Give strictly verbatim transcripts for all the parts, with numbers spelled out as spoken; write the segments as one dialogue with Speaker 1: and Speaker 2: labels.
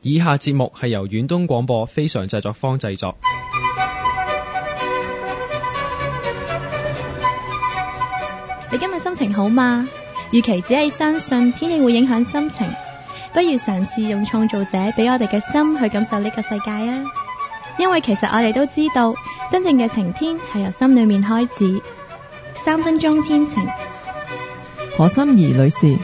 Speaker 1: 以下節目係由遠東廣播非常製作坊製作。
Speaker 2: 你今日心情好嗎？與其只係相信天氣會影響心情，不如嘗試用創造者俾我哋嘅心去感受呢個世界啊！因為其實我哋都知道，真正嘅晴天係由心裏面開始。三分鐘天晴，
Speaker 3: 何心怡女士。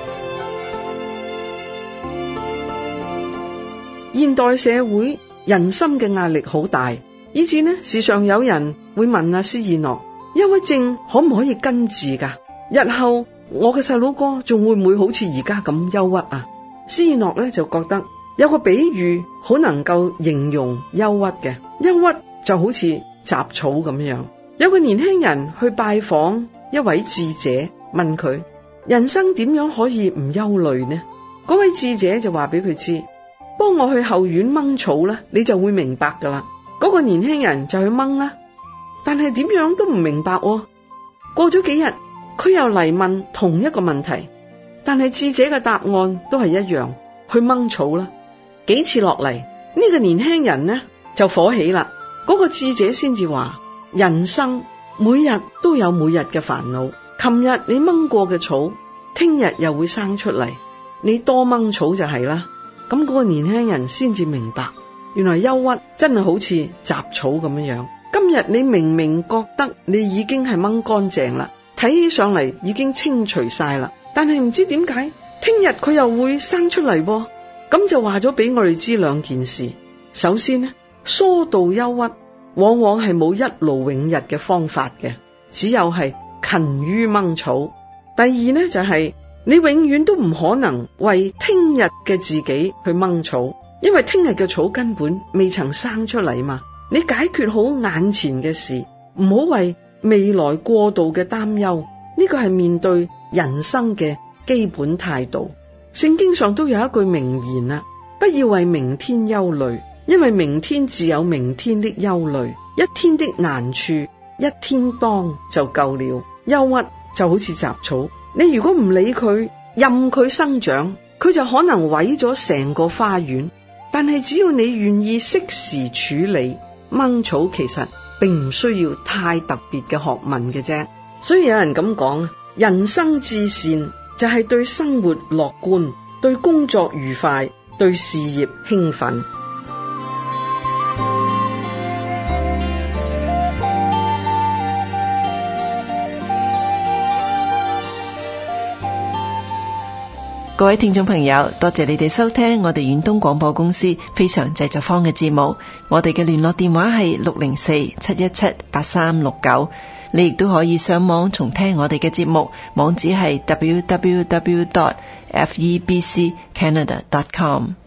Speaker 4: 現代社會人心嘅壓力好大，以至呢時常有人會問阿施以諾，憂鬱症可唔可以根治噶？日後我嘅細佬哥仲會唔會好似而家咁憂鬱啊？施以諾咧就覺得有個比喻好能夠形容憂鬱嘅，憂鬱就好似雜草咁樣。有個年輕人去拜訪一位智者，問佢人生點樣可以唔憂慮呢？嗰位智者就話俾佢知，幫我去後院掹草啦，你就會明白噶啦。嗰個年輕人就去掹啦，但係點樣都唔明白喎。過咗幾日，佢又嚟問同一個問題，但係智者嘅答案都係一樣，去掹草啦。幾次落嚟，呢個年輕人呢就火起啦。嗰個智者先至話，人生每日都有每日嘅煩惱，琴日你掹過嘅草，聽日又會生出嚟，你多掹草就係啦。咁嗰個年輕人先至明白，原來憂鬱真係好似雜草咁樣樣。今日你明明覺得你已經係掹乾淨啦，睇起上嚟已經清除晒啦，但係唔知點解聽日佢又會生出嚟噃。咁就話咗俾我哋知兩件事。首先呢，疏導憂鬱往往係冇一勞永逸嘅方法嘅，只有係勤於掹草。第二呢，就係、是、你永遠都唔可能為聽日嘅自己去掹草，因為聽日嘅草根本未曾生出嚟嘛。你解決好眼前嘅事，唔好為未來過度嘅擔憂，呢個係面對人生嘅基本態度。聖經上都有一句名言啊，不要為明天憂慮，因為明天自有明天的憂慮，一天的難處一天當就夠了。憂鬱就好似雜草，你如果唔理佢，任佢生長，佢就可能毀咗成個花園。但係只要你願意適時處理，掹草其實並唔需要太特別嘅學問嘅啫。所以有人咁講，人生至善就係對生活樂觀，對工作愉快，對事業興奮。
Speaker 3: 各位聽眾朋友，多謝你哋收聽我哋遠東廣播公司非常製作坊嘅節目。我哋嘅聯絡電話係六零四七一七八三六九。你亦都可以上網重聽我哋嘅節目，網址係 double-u double-u double-u dot f e b c canada dot com。